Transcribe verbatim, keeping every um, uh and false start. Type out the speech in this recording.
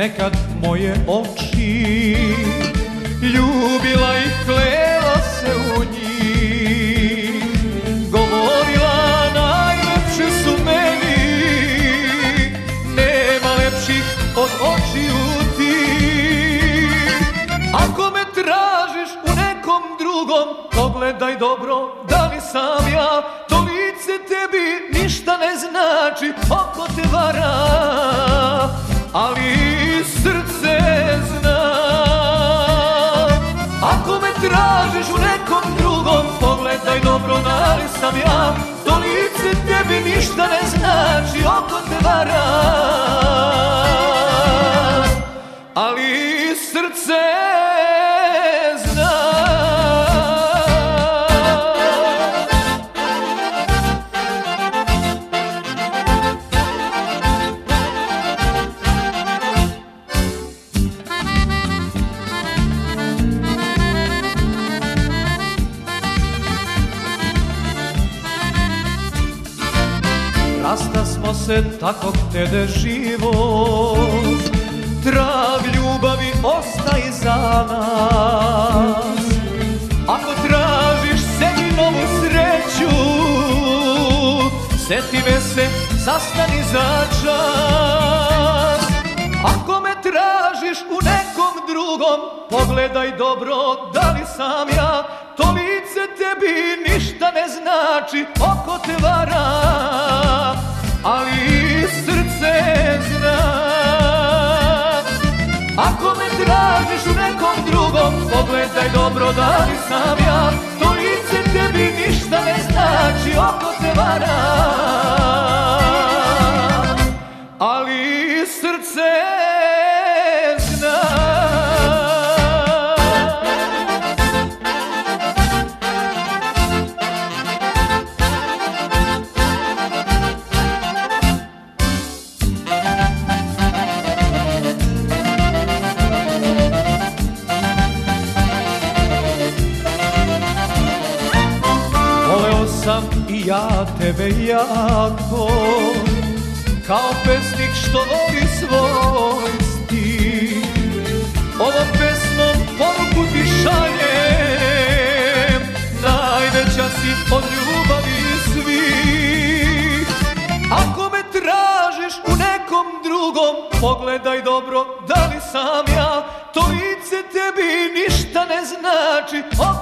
nekad moje oči, ljubila i klela se u njih, govorila najlepše su meni, nema lepših od očiju ti. Ako me tražiš u nekom drugom, pogledaj dobro, da li sam ja, to lice tebi ništa ne znači, oko te vara, ali srce zna. Ako me tražiš u nekom drugom, pogledaj dobro, da li sam ja, to lice tebi ništa ne znači, oko te vara, ali srce zna. Rasta smo se tako htede život, trag ljubavi ostaje za nas. Ako tražiš sebi novu sreću, seti me se, zastani za čas. Ako me tražiš u nekom drugom, pogledaj dobro, da li sam ja, to lice tebi ništa ne znači, oko te vara, ali srce zna. Ako me tražiš u nekom drugom, pogledaj dobro, da li sam ja, to lice tebi ništa ne znači, oko te vara, ali srce zna. Sam i ja tebe jako, kao pesnik što voli svoj stih. Ovom pesmom poruku ti šaljem, najveća si od ljubavi svih. Ako me tražiš u nekom drugom, pogledaj dobro, da li sam ja, to lice tebi ništa ne znači,